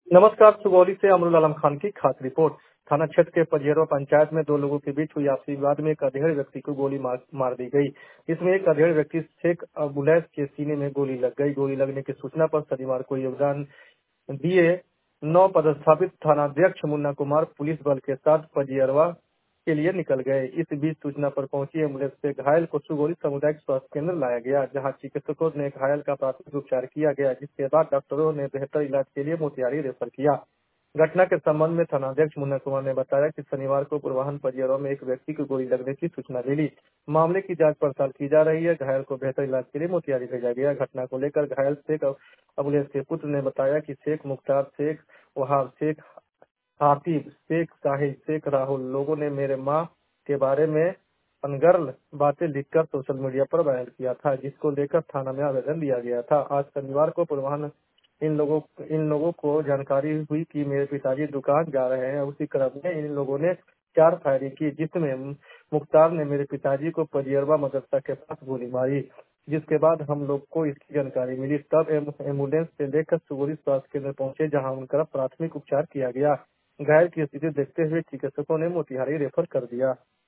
नमस्कार। सुगौली से अमरुल आलम खान की खास रिपोर्ट। थाना क्षेत्र के पजेरवा पंचायत में दो लोगों के बीच हुई आपसी विवाद में एक अधेड़ व्यक्ति को गोली मार दी गई। इसमें एक अधेड़ व्यक्ति शेख अबुलैस के सीने में गोली लग गई। गोली लगने की सूचना पर शनिवार को योगदान दिए नौ पदस्थापित थानाध्यक्ष मुन्ना कुमार पुलिस बल के साथ पजियरवा के लिए निकल गए। इस बीच सूचना पर पहुंची एम्बुलेंस से घायल को सुगौली सामुदायिक स्वास्थ्य केंद्र लाया गया, जहां चिकित्सकों ने घायल का प्राथमिक उपचार किया गया, जिसके बाद डॉक्टरों ने बेहतर इलाज के लिए मोतिहारी रेफर किया। घटना के संबंध में थानाध्यक्ष मुन्ना कुमार ने बताया कि शनिवार को पूर्वाह्न पजियरवा में एक व्यक्ति को गोली लगने की सूचना मिली। मामले की जांच पड़ताल की जा रही है। घायल को बेहतर इलाज के लिए मोतिहारी भेजा गया। घटना को लेकर घायल शेख अबुलैस के पुत्र ने बताया कि शेख मुख्तार शेख, वहाब शेख, आतिफ शेख, साहिल शेख, राहुल लोगों ने मेरे माँ के बारे में अनर्गल बातें लिखकर सोशल मीडिया पर वायरल किया था, जिसको लेकर थाना में आवेदन दिया गया था। आज शनिवार को पूर्वाह्न इन लोगों को जानकारी हुई कि मेरे पिताजी दुकान जा रहे हैं। उसी क्रम में इन लोगों ने 4 फायरिंग की, जिसमें मुख्तार ने मेरे पिताजी को पजियरवा मदरसा के पास गोली मारी, जिसके बाद हम लोग को इसकी जानकारी मिली। तब एम्बुलेंस से लेकर सुगौली स्वास्थ्य केंद्र पहुंचे, जहां उनका प्राथमिक उपचार किया गया। घायल की स्थिति देखते हुए चिकित्सकों ने मोतिहारी रेफर कर दिया।